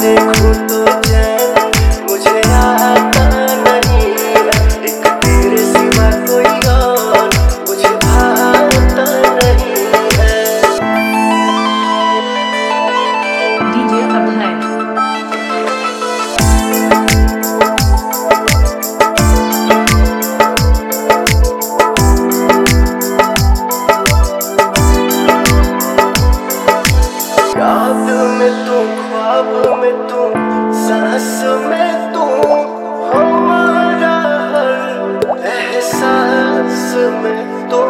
देखूं तो चैन मुझे आता नहीं है। एक तेरे सिवा कोई और मुझे भाता नहीं है। DJ Abhay। याद में तू, ख्वाब में तू, सांस में तू, हमारा हर एहसास में तू।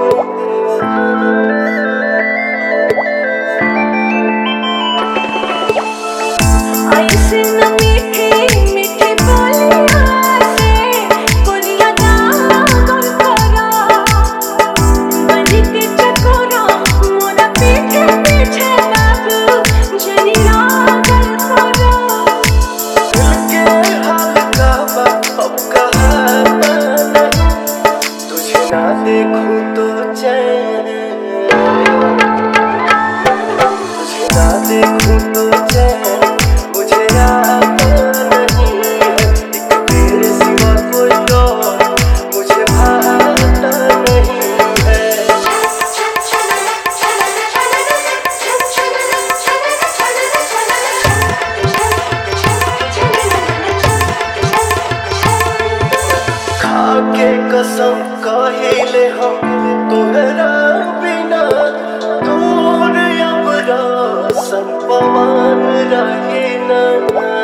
ऐसे न मीठी मीठी बोलियां से गोरियां जागर करा बनी के चकोरा मोरा पीछे पीछे बाबू जनी लागल करा। दिल के हाल का बात अब कहता नहीं, तुझे ना देखूं तो चैन, तुझे ना देखूं तो चैन मुझे आता नहीं है। एक तेरे सिवा कोई और मुझे भाता नहीं है। खाके कसम कहिले हम तोहरा बिना दूर अब रासन पवन रहे ना।